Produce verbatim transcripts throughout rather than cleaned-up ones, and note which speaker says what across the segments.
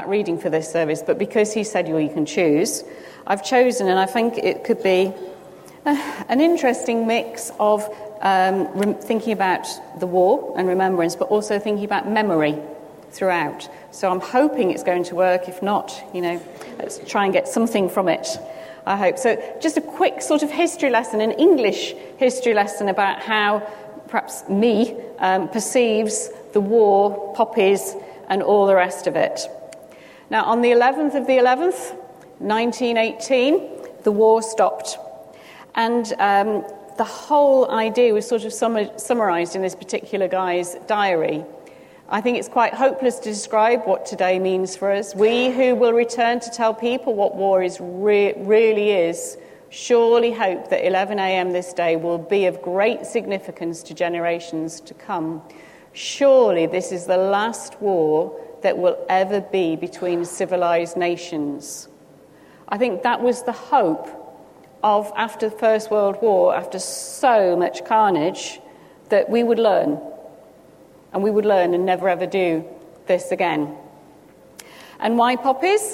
Speaker 1: exact reading for this service, but because he said, well, you can choose, I've chosen, and I think it could be uh, an interesting mix of um, rem- thinking about the war and remembrance, but also thinking about memory throughout. So I'm hoping it's going to work. If not, you know, let's try and get something from it, I hope. So just a quick sort of history lesson, an English history lesson about how perhaps me um, perceives the war, poppies, and all the rest of it. Now, on the eleventh of the eleventh, nineteen eighteen, the war stopped. And um, the whole idea was sort of sum- summarised in this particular guy's diary. I think it's quite hopeless to describe what today means for us. We who will return to tell people what war is re- really is, surely hope that eleven a.m. this day will be of great significance to generations to come. Surely this is the last war that will ever be between civilized nations. I think that was the hope of, after the First World War, after so much carnage, that we would learn. And we would learn and never ever do this again. And why poppies?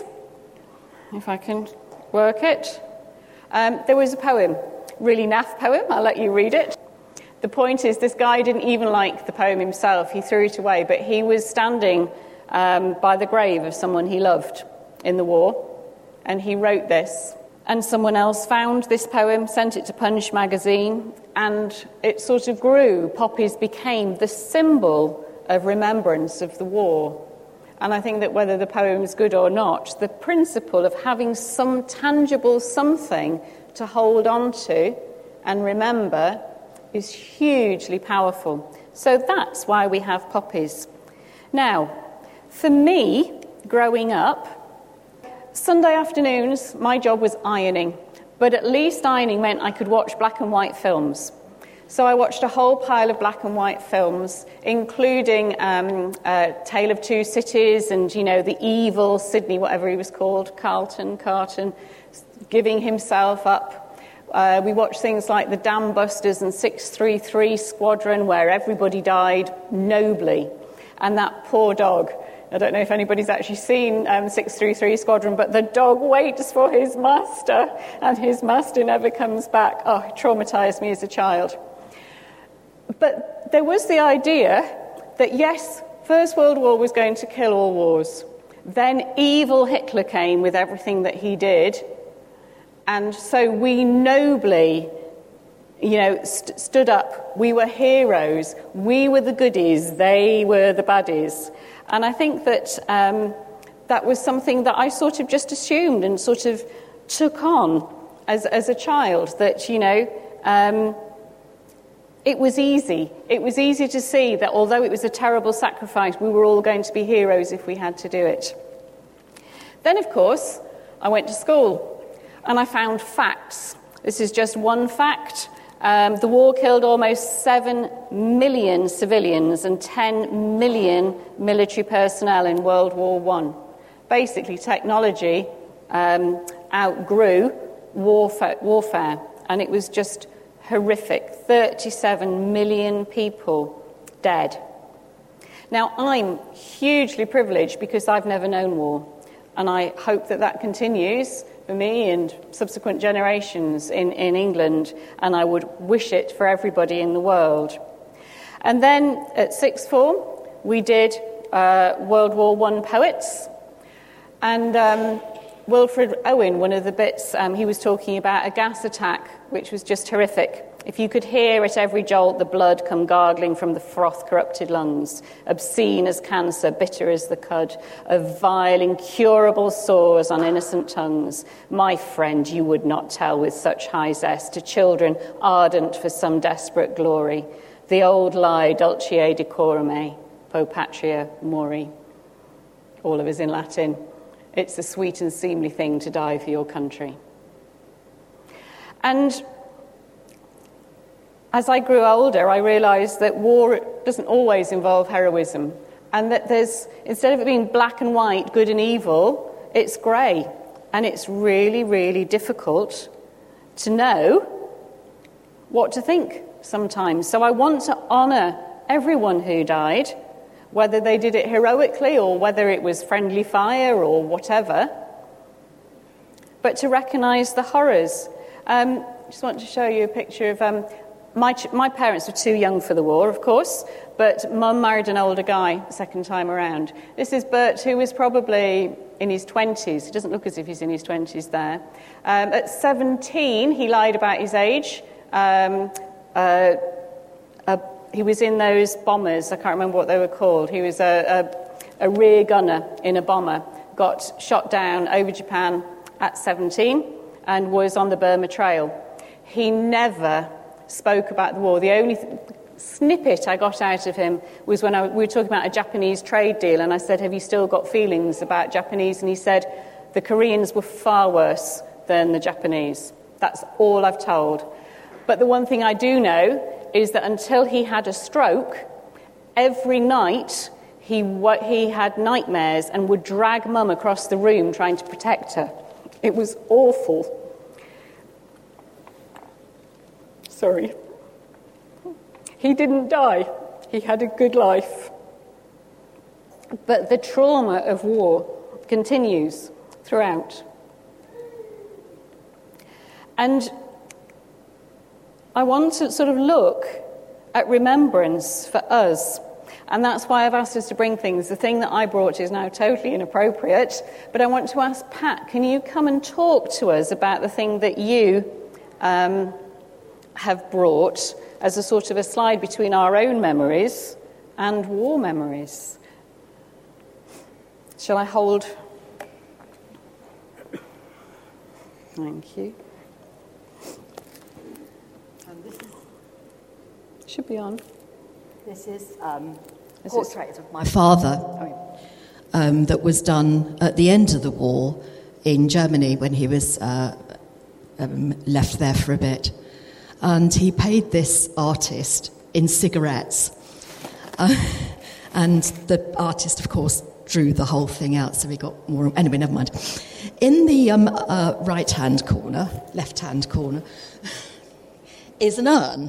Speaker 1: If I can work it. Um, there was a poem, really naff poem, I'll let you read it. The point is, this guy didn't even like the poem himself, he threw it away, but he was standing um, by the grave of someone he loved in the war, and he wrote this. And someone else found this poem, sent it to Punch magazine, and it sort of grew. Poppies became the symbol of remembrance of the war. And I think that whether the poem is good or not, the principle of having some tangible something to hold on to and remember is hugely powerful. So that's why we have poppies. Now, for me, growing up, Sunday afternoons, my job was ironing, but at least ironing meant I could watch black and white films. So I watched a whole pile of black and white films, including um, uh, Tale of Two Cities and, you know, the evil Sydney, whatever he was called, Carlton, Carton, giving himself up. Uh, we watched things like The Dam Busters and six three three Squadron, where everybody died nobly. And that poor dog. I don't know if anybody's actually seen um, six three three Squadron, but the dog waits for his master, and his master never comes back. Oh, it traumatised me as a child. But there was the idea that, yes, First World War was going to kill all wars. Then evil Hitler came with everything that he did. And so we nobly, you know, st- stood up. We were heroes. We were the goodies. They were the baddies. And I think that um, that was something that I sort of just assumed and sort of took on as, as a child, that, you know, um, it was easy. It was easy to see that although it was a terrible sacrifice, we were all going to be heroes if we had to do it. Then, of course, I went to school and I found facts. This is just one fact. Um, the war killed almost seven million civilians and ten million military personnel in World War One. Basically, technology um, outgrew warfare, warfare, and it was just horrific. thirty-seven million people dead. Now, I'm hugely privileged because I've never known war, and I hope that that continues for me and subsequent generations in, in England, and I would wish it for everybody in the world. And then at sixth form, we did uh, World War One poets, and um, Wilfred Owen, one of the bits, um, he was talking about a gas attack, which was just horrific. If you could hear at every jolt the blood come gargling from the froth-corrupted lungs, obscene as cancer, bitter as the cud, of vile, incurable sores on innocent tongues, my friend, you would not tell with such high zest to children ardent for some desperate glory, the old lie, dulce decorum me, po patria mori. All of us in Latin. It's a sweet and seemly thing to die for your country. And as I grew older, I realised that war doesn't always involve heroism, and that there's, instead of it being black and white, good and evil, it's grey. And it's really, really difficult to know what to think sometimes. So I want to honour everyone who died whether they did it heroically or whether it was friendly fire or whatever, but to recognise the horrors. Um, I just want to show you a picture of... Um, my, ch- my parents were too young for the war, of course, but Mum married an older guy the second time around. This is Bert, who was probably in his twenties. He doesn't look as if he's in his twenties there. Um, at seventeen, he lied about his age. Um, uh, uh, he was in those bombers. I can't remember what they were called. He was a, a, a rear gunner in a bomber. Got shot down over Japan at seventeen and was on the Burma Trail. He never spoke about the war. The only th- snippet I got out of him was when I, we were talking about a Japanese trade deal, and I said, have you still got feelings about Japanese? And he said, the Koreans were far worse than the Japanese. That's all I've told. But the one thing I do know is that until he had a stroke, every night he, he had nightmares and would drag Mum across the room trying to protect her. It was awful. Sorry. He didn't die. He had a good life. But the trauma of war continues throughout. And I want to sort of look at remembrance for us. And that's why I've asked us to bring things. The thing that I brought is now totally inappropriate. But I want to ask Pat, can you come and talk to us about the thing that you um, have brought as a sort of a slide between our own memories and war memories? Shall I hold? Thank you.
Speaker 2: Um, this is,
Speaker 1: Should be on.
Speaker 2: This is um, a
Speaker 1: Is
Speaker 2: portrait
Speaker 1: this...
Speaker 2: of my father oh, yeah. um, that was done at the end of the war in Germany when he was uh, um, left there for a bit. And he paid this artist in cigarettes. Uh, and the artist, of course, drew the whole thing out, so we got more... Anyway, never mind. In the um, uh, right-hand corner, left-hand corner, is an urn.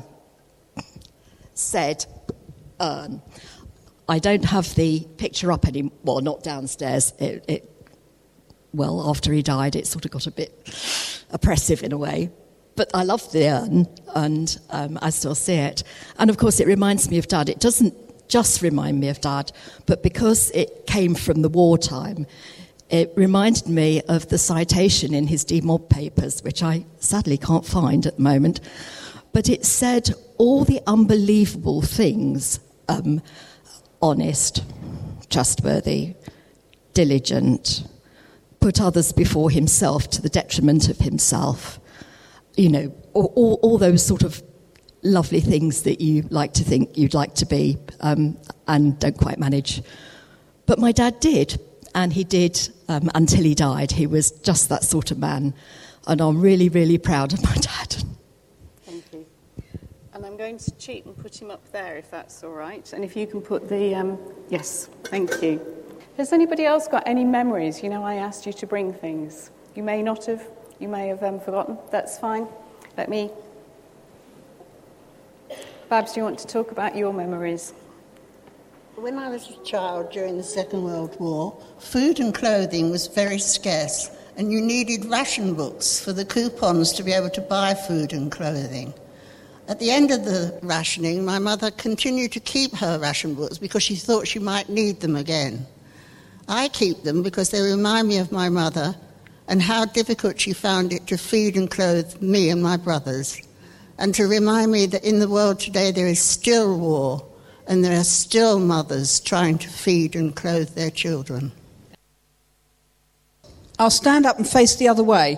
Speaker 2: Said urn. I don't have the picture up anymore, well, not downstairs. It, it, well, after he died, it sort of got a bit oppressive in a way. But I love the urn, and um, I still see it. And, of course, it reminds me of Dad. It doesn't just remind me of Dad, but because it came from the wartime, it reminded me of the citation in his demob papers, which I sadly can't find at the moment. But it said all the unbelievable things, um, honest, trustworthy, diligent, put others before himself to the detriment of himself. You know, all, all, all those sort of lovely things that you like to think you'd like to be um, and don't quite manage. But my dad did, and he did um, until he died. He was just that sort of man, and I'm really, really proud of my dad.
Speaker 1: Thank you. And I'm going to cheat and put him up there, if that's all right. And if you can put the... Um, yes, thank you. Has anybody else got any memories? You know, I asked you to bring things. You may not have... You may have um, forgotten. That's fine. Let me... Babs, do you want to talk about your memories?
Speaker 3: When I was a child during the Second World War, food and clothing was very scarce, and you needed ration books for the coupons to be able to buy food and clothing. At the end of the rationing, my mother continued to keep her ration books because she thought she might need them again. I keep them because they remind me of my mother and how difficult she found it to feed and clothe me and my brothers, and to remind me that in the world today there is still war, and there are still mothers trying to feed and clothe their children.
Speaker 4: I'll stand up and face the other way.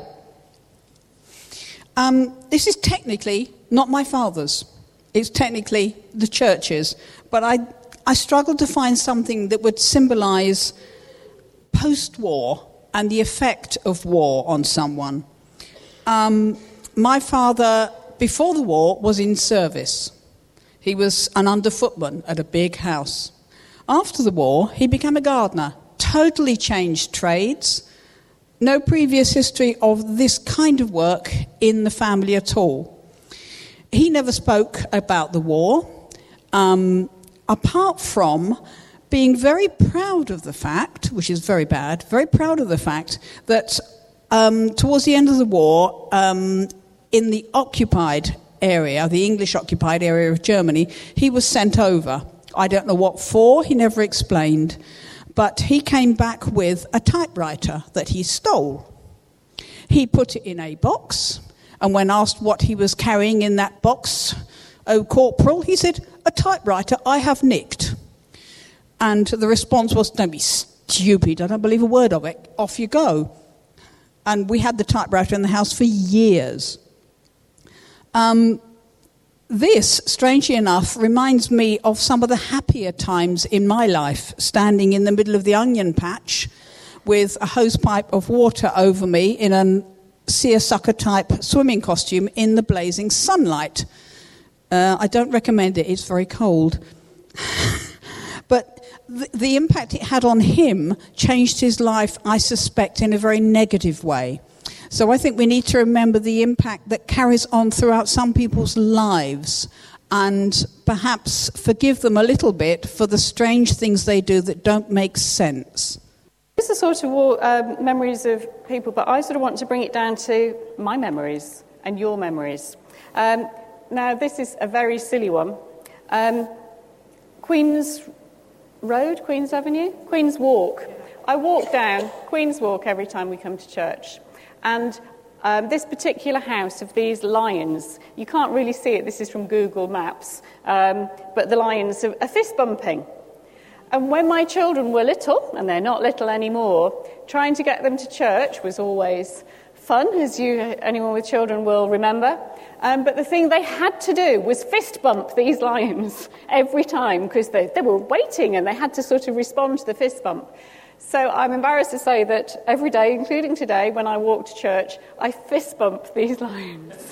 Speaker 4: Um, this is technically not my father's. It's technically the church's, but I, I struggled to find something that would symbolise post-war and the effect of war on someone. Um, my father, before the war, was in service. He was an underfootman at a big house. After the war, he became a gardener, totally changed trades. No previous history of this kind of work in the family at all. He never spoke about the war, um, apart from being very proud of the fact, which is very bad, very proud of the fact that um, towards the end of the war, um, in the occupied area, the English-occupied area of Germany, he was sent over. I don't know what for, he never explained. But he came back with a typewriter that he stole. He put it in a box, and when asked what he was carrying in that box, "Oh, Corporal," he said, "a typewriter I have nicked." And the response was, "Don't be stupid, I don't believe a word of it. Off you go." And we had the typewriter in the house for years. Um, this, strangely enough, reminds me of some of the happier times in my life, standing in the middle of the onion patch with a hosepipe of water over me in a seersucker-type swimming costume in the blazing sunlight. Uh, I don't recommend it, it's very cold. But the, the impact it had on him changed his life, I suspect, in a very negative way. So I think we need to remember the impact that carries on throughout some people's lives and perhaps forgive them a little bit for the strange things they do that don't make sense.
Speaker 1: These are sort of all, uh, memories of people, but I sort of want to bring it down to my memories and your memories. Um, now, this is a very silly one. Um, Queen's Road, Queen's Avenue, Queen's Walk. I walk down Queen's Walk every time we come to church. And um, this particular house of these lions, you can't really see it, this is from Google Maps, um, but the lions are, are fist bumping. And when my children were little, and they're not little anymore, trying to get them to church was always fun, as you anyone with children will remember. Um, but the thing they had to do was fist bump these lions every time, because they, they were waiting and they had to sort of respond to the fist bump. So I'm embarrassed to say that every day, including today, when I walk to church, I fist bump these lions.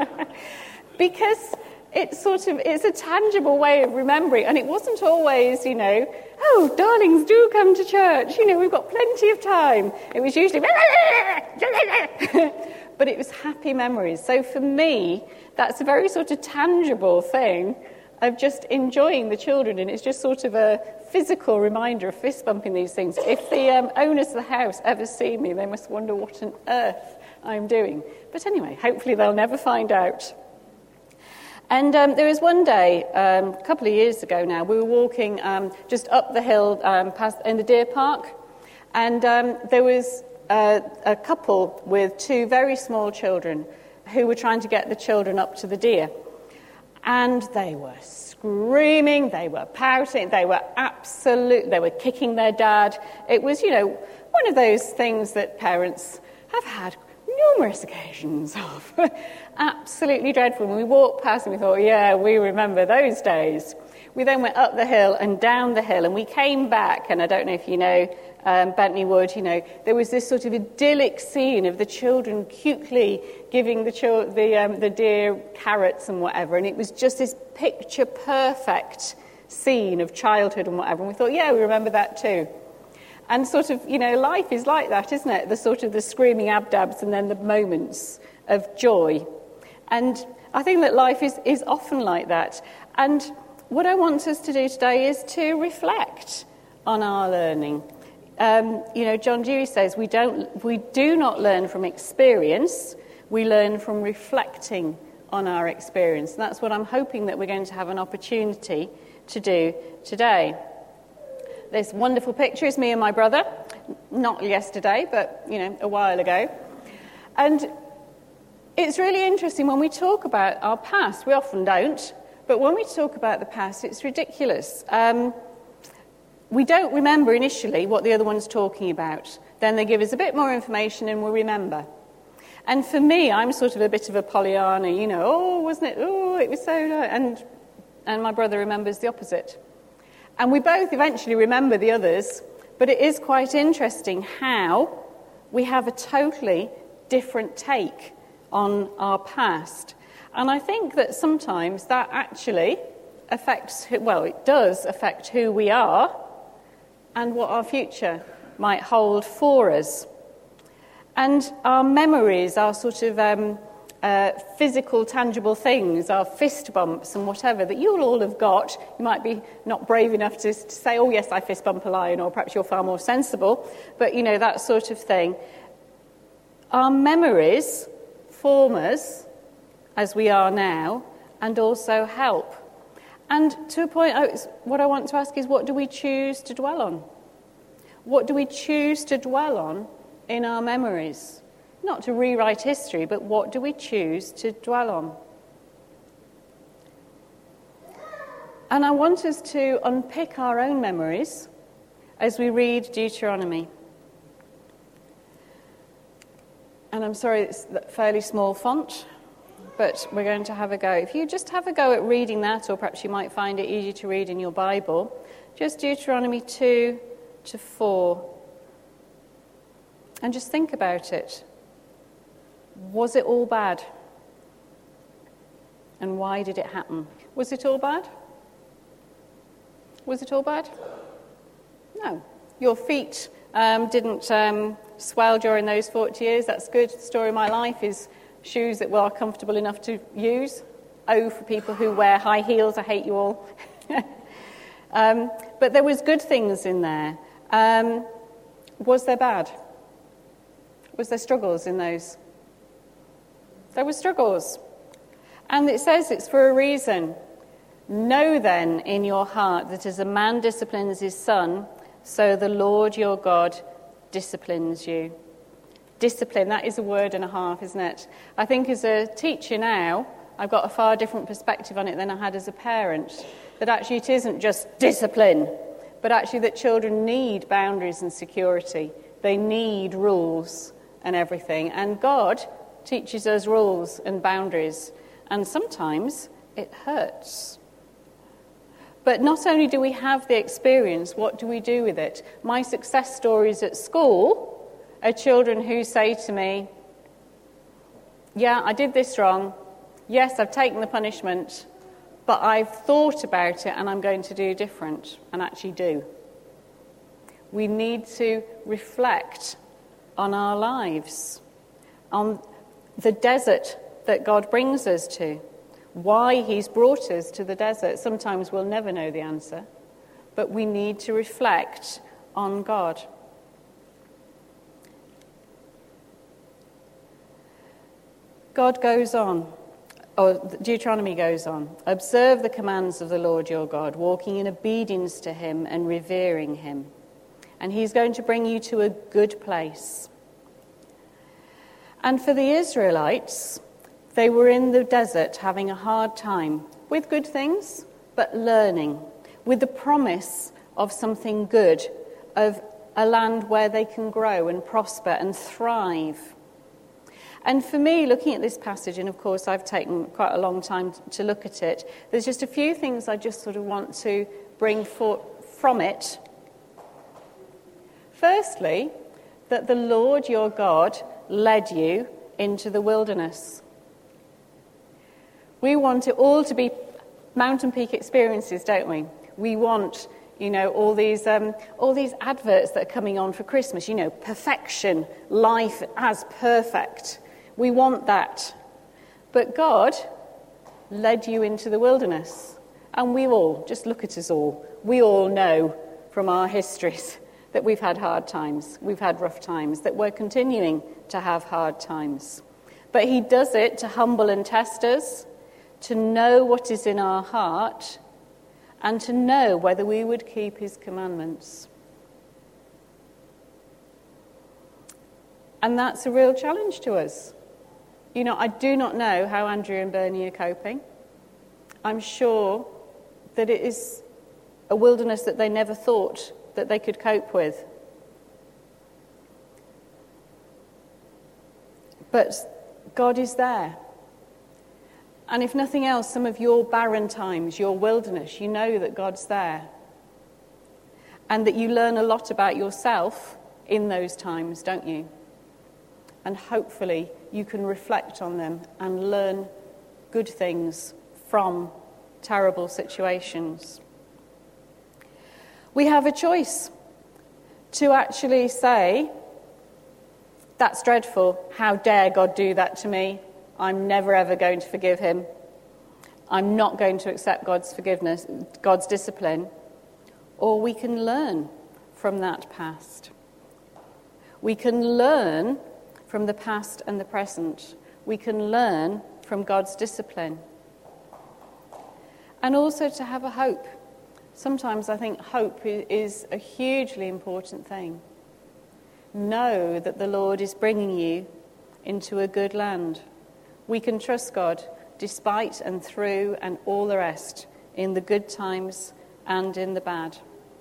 Speaker 1: Because it's sort of, it's a tangible way of remembering. And it wasn't always, you know, "Oh, darlings, do come to church. You know, we've got plenty of time." It was usually, but it was happy memories. So for me, that's a very sort of tangible thing of just enjoying the children. And it's just sort of a physical reminder of fist bumping these things. If the um, owners of the house ever see me, they must wonder what on earth I'm doing. But anyway, hopefully they'll never find out. And um, there was one day, um, a couple of years ago now, we were walking um, just up the hill um, past in the deer park, and um, there was uh, a couple with two very small children who were trying to get the children up to the deer. And they were screaming, they were pouting, they were absolute, they were kicking their dad. It was, you know, one of those things that parents have had numerous occasions of. Absolutely dreadful. When we walked past and we thought, yeah, we remember those days. We then went up the hill and down the hill, and we came back, and I don't know if you know um, Bentley Wood, you know, there was this sort of idyllic scene of the children cutely giving the chil- the, um, the deer carrots and whatever, and it was just this picture-perfect scene of childhood and whatever, and we thought, yeah, we remember that too. And sort of, you know, life is like that, isn't it? The sort of the screaming abdabs and then the moments of joy. And I think that life is, is often like that. And what I want us to do today is to reflect on our learning. Um, you know, John Dewey says we don't, we do not learn from experience, we learn from reflecting on our experience. And that's what I'm hoping that we're going to have an opportunity to do today. This wonderful picture is me and my brother, not yesterday, but, you know, a while ago. And it's really interesting when we talk about our past. We often don't, but when we talk about the past, it's ridiculous. Um, we don't remember initially what the other one's talking about. Then they give us a bit more information and we remember. And for me, I'm sort of a bit of a Pollyanna, you know, oh, wasn't it? Oh, it was so nice. And, and my brother remembers the opposite. And we both eventually remember the others, but it is quite interesting how we have a totally different take on our past. And I think that sometimes that actually affects, well, it does affect who we are and what our future might hold for us. And our memories, our sort of um, uh, physical, tangible things, our fist bumps and whatever, that you'll all have got. You might be not brave enough to, to say, oh, yes, I fist bump a lion, or perhaps you're far more sensible, but, you know, that sort of thing. Our memories form us as we are now, and also help. And to a point, what I want to ask is, what do we choose to dwell on? What do we choose to dwell on in our memories? Not to rewrite history, but what do we choose to dwell on? And I want us to unpick our own memories as we read Deuteronomy. And I'm sorry, it's a fairly small font, but we're going to have a go. If you just have a go at reading that, or perhaps you might find it easier to read in your Bible, just Deuteronomy two to four. And just think about it. Was it all bad? And why did it happen? Was it all bad? Was it all bad? No. Your feet um, didn't um, swell during those forty years. That's good. The story of my life is shoes that were comfortable enough to use. Oh, for people who wear high heels, I hate you all. um, but there was good things in there. Um, was there bad? Was there struggles in those? There were struggles. And it says it's for a reason. Know then in your heart that as a man disciplines his son, so the Lord your God disciplines you. Discipline, that is a word and a half, isn't it? I think as a teacher now, I've got a far different perspective on it than I had as a parent. That actually it isn't just discipline, but actually that children need boundaries and security. They need rules and everything. And God teaches us rules and boundaries. And sometimes it hurts. But not only do we have the experience, what do we do with it? My success stories at school are children who say to me, yeah, I did this wrong. Yes, I've taken the punishment, but I've thought about it and I'm going to do different, and actually do. We need to reflect on our lives, on the desert that God brings us to, why he's brought us to the desert. Sometimes we'll never know the answer, but we need to reflect on God. God goes on, or Deuteronomy goes on, observe the commands of the Lord your God, walking in obedience to him and revering him. And he's going to bring you to a good place. And for the Israelites, they were in the desert having a hard time with good things, but learning, with the promise of something good, of a land where they can grow and prosper and thrive. And for me, looking at this passage, and of course I've taken quite a long time to look at it, there's just a few things I just sort of want to bring forth from it. Firstly, that the Lord your God led you into the wilderness. We want it all to be mountain peak experiences, don't we? We want, you know, all these um, all these adverts that are coming on for Christmas, you know, perfection, life as perfect. We want that. But God led you into the wilderness. And we all, just look at us all, we all know from our histories that we've had hard times, we've had rough times, that we're continuing to have hard times. But he does it to humble and test us, to know what is in our heart, and to know whether we would keep his commandments. And that's a real challenge to us. You know, I do not know how Andrew and Bernie are coping. I'm sure that it is a wilderness that they never thought that they could cope with. But God is there. And if nothing else, some of your barren times, your wilderness, you know that God's there. And that you learn a lot about yourself in those times, don't you? And hopefully you can reflect on them and learn good things from terrible situations. We have a choice to actually say, that's dreadful, how dare God do that to me? I'm never ever going to forgive him. I'm not going to accept God's forgiveness, God's discipline. Or we can learn from that past. We can learn from the past and the present. We can learn from God's discipline. And also to have a hope. Sometimes I think hope is a hugely important thing. Know that the Lord is bringing you into a good land. We can trust God despite and through and all the rest, in the good times and in the bad.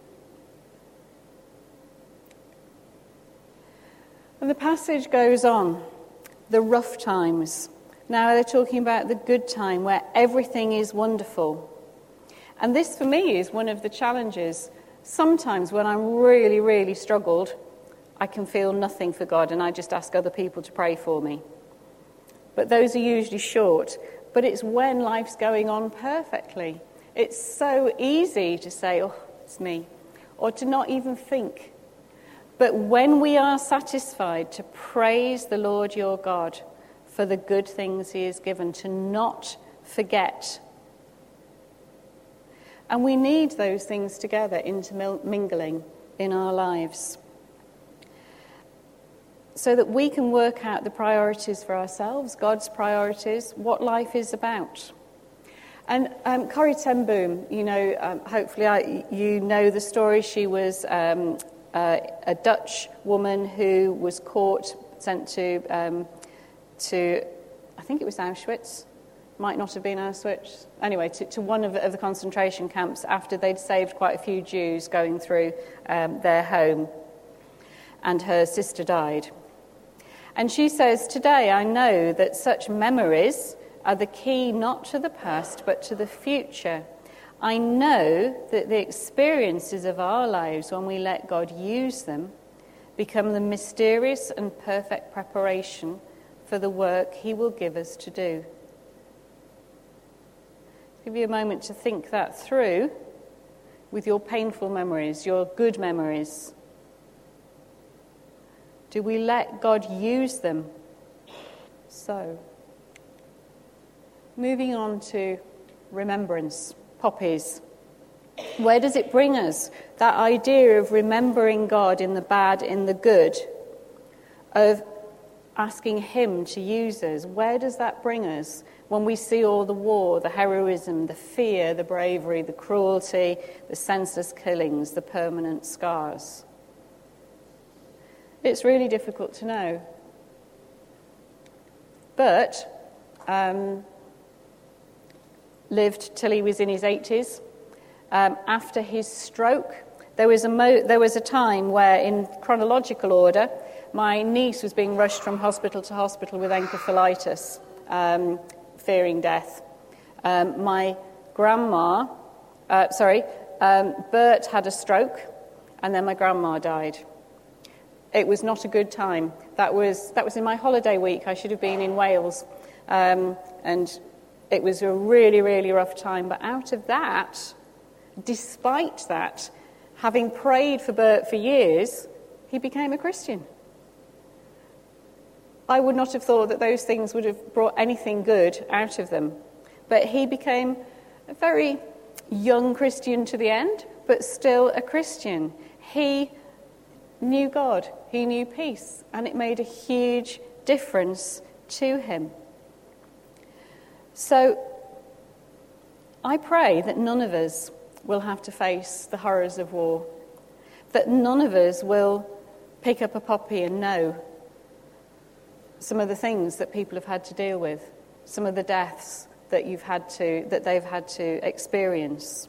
Speaker 1: And the passage goes on, the rough times. Now they're talking about the good time where everything is wonderful. And this for me is one of the challenges. Sometimes when I'm really, really struggled, I can feel nothing for God and I just ask other people to pray for me. But those are usually short. But it's when life's going on perfectly. It's so easy to say, oh, it's me, or to not even think. But when we are satisfied, to praise the Lord your God for the good things he has given, to not forget. And we need those things together, intermingling in our lives, so that we can work out the priorities for ourselves, God's priorities, what life is about. And um, Corrie ten Boom, you know, um, hopefully I, you know the story. She was um, uh, a Dutch woman who was caught, sent to, um, to I think it was Auschwitz, might not have been Auschwitz, anyway, to, to one of, of the concentration camps after they'd saved quite a few Jews going through um, their home. And her sister died. And she says, today I know that such memories are the key not to the past but to the future. I know that the experiences of our lives, when we let God use them, become the mysterious and perfect preparation for the work he will give us to do. Give you a moment to think that through with your painful memories, your good memories. Do we let God use them? So, moving on to remembrance, poppies. Where does it bring us? That idea of remembering God in the bad, in the good, of asking him to use us. Where does that bring us when we see all the war, the heroism, the fear, the bravery, the cruelty, the senseless killings, the permanent scars? It's really difficult to know. But um, lived till he was in his eighties. Um, after his stroke, there was a mo- there was a time where, in chronological order, my niece was being rushed from hospital to hospital with encephalitis, um, fearing death. Um, my grandma, uh, sorry, um, Bert had a stroke, and then my grandma died. It was not a good time. That was that was in my holiday week. I should have been in Wales, um, and it was a really, really rough time. But out of that, despite that, having prayed for Bert for years, he became a Christian. I would not have thought that those things would have brought anything good out of them. But he became a very young Christian to the end, but still a Christian. He knew God, he knew peace, and it made a huge difference to him. So I pray that none of us will have to face the horrors of war, that none of us will pick up a poppy and know some of the things that people have had to deal with, some of the deaths that you've had to that they've had to experience.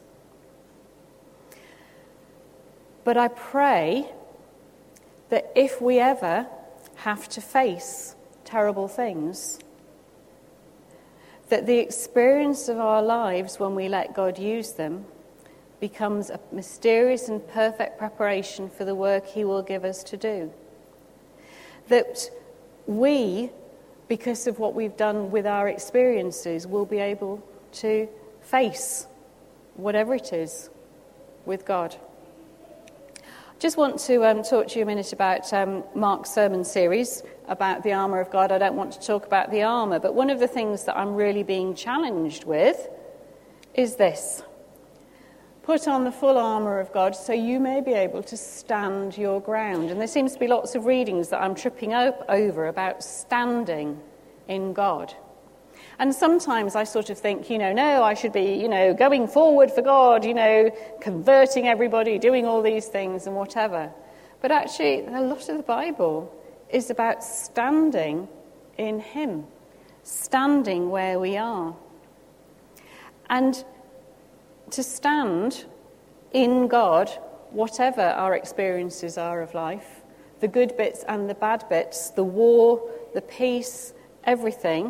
Speaker 1: But I pray that if we ever have to face terrible things, that the experience of our lives when we let God use them becomes a mysterious and perfect preparation for the work he will give us to do. That we, because of what we've done with our experiences, will be able to face whatever it is with God. Just want to um, talk to you a minute about um, Mark's sermon series about the armour of God. I don't want to talk about the armour, but one of the things that I'm really being challenged with is this. Put on the full armour of God so you may be able to stand your ground. And there seems to be lots of readings that I'm tripping up over about standing in God. And sometimes I sort of think, you know, no, I should be, you know, going forward for God, you know, converting everybody, doing all these things and whatever. But actually, a lot of the Bible is about standing in Him, standing where we are. And to stand in God, whatever our experiences are of life, the good bits and the bad bits, the war, the peace, everything,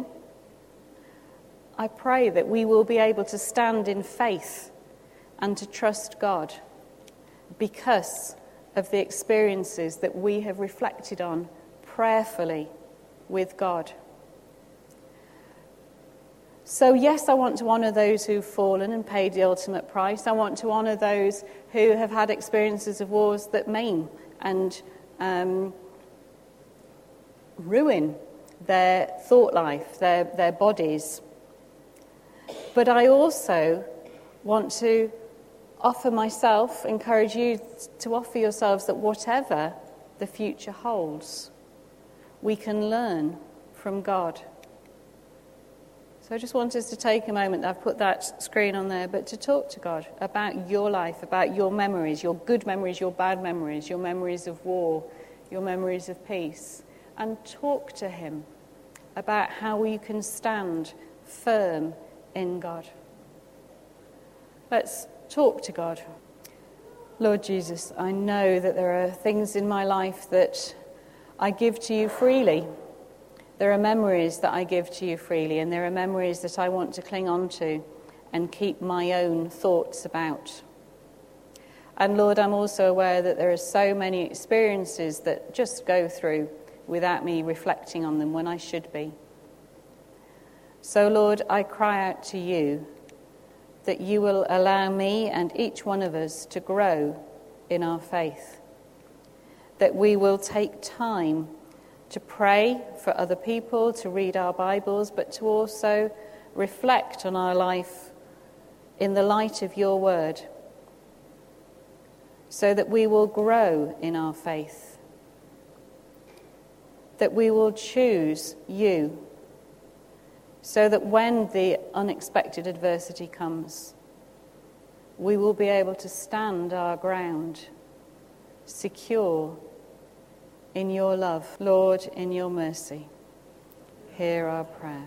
Speaker 1: I pray that we will be able to stand in faith and to trust God because of the experiences that we have reflected on prayerfully with God. So yes, I want to honour those who've fallen and paid the ultimate price. I want to honour those who have had experiences of wars that maim and um, ruin their thought life, their, their bodies. But I also want to offer myself, encourage you to offer yourselves that whatever the future holds, we can learn from God. So I just want us to take a moment, I've put that screen on there, but to talk to God about your life, about your memories, your good memories, your bad memories, your memories of war, your memories of peace, and talk to Him about how you can stand firm in God. Let's talk to God. Lord Jesus, I know that there are things in my life that I give to you freely. There are memories that I give to you freely, and there are memories that I want to cling on to and keep my own thoughts about. And Lord, I'm also aware that there are so many experiences that just go through without me reflecting on them when I should be. So, Lord, I cry out to you that you will allow me and each one of us to grow in our faith, that we will take time to pray for other people, to read our Bibles, but to also reflect on our life in the light of your word, so that we will grow in our faith, that we will choose you, so that when the unexpected adversity comes, we will be able to stand our ground, secure in your love. Lord, in your mercy, hear our prayer.